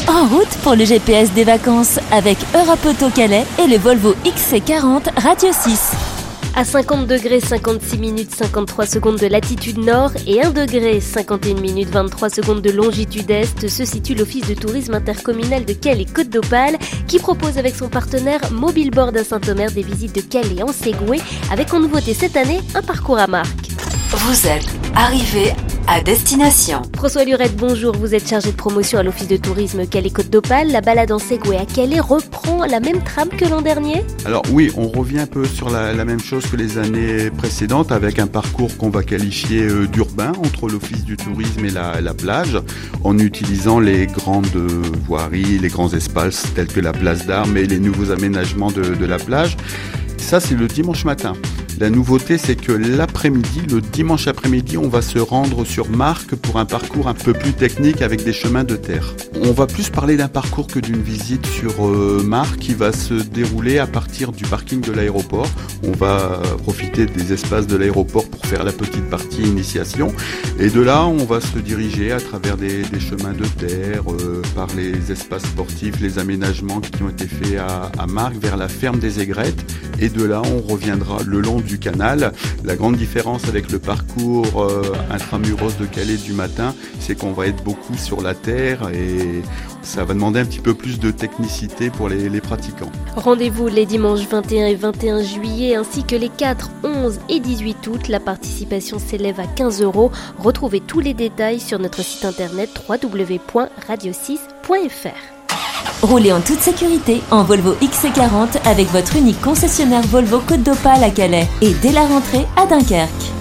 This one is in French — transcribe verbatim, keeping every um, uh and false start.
En route pour le G P S des vacances avec Europe Auto Calais et le Volvo X C quarante Radio six. À cinquante degrés cinquante-six minutes cinquante-trois secondes de latitude nord et un degré cinquante et une minutes vingt-trois secondes de longitude est se situe l'Office de tourisme intercommunal de Calais Côte d'Opale qui propose avec son partenaire Mobileboard à Saint-Omer des visites de Calais en Segway avec en nouveauté cette année un parcours à marque. Vous êtes arrivé à destination. François Lurette, bonjour. Vous êtes chargé de promotion à l'Office de tourisme Calais Côte d'Opale. La balade en Segway à Calais reprend la même trame que l'an dernier ? Alors oui, on revient un peu sur la, la même chose que les années précédentes avec un parcours qu'on va qualifier euh, d'urbain entre l'Office du tourisme et la, la plage en utilisant les grandes voiries, les grands espaces tels que la place d'Armes et les nouveaux aménagements de, de la plage. Ça, c'est le dimanche matin. La nouveauté, c'est que l'après-midi, le dimanche après-midi, on va se rendre sur Marques pour un parcours un peu plus technique avec des chemins de terre. On va plus parler d'un parcours que d'une visite sur euh, Marques qui va se dérouler à partir du parking de l'aéroport. On va profiter des espaces de l'aéroport pour faire la petite partie initiation. Et de là, on va se diriger à travers des, des chemins de terre, euh, par les espaces sportifs, les aménagements qui ont été faits à, à Marques vers la ferme des Aigrettes. Et de là, on reviendra le long du canal. La grande différence avec le parcours euh, intramuros de Calais du matin, c'est qu'on va être beaucoup sur la terre et ça va demander un petit peu plus de technicité pour les, les pratiquants. Rendez-vous les dimanches vingt et un et vingt et un juillet ainsi que les quatre, onze et dix-huit août. La participation s'élève à quinze euros. Retrouvez tous les détails sur notre site internet w w w point radio six point f r. Roulez en toute sécurité en Volvo X C quarante avec votre unique concessionnaire Volvo Côte d'Opale à Calais et dès la rentrée à Dunkerque.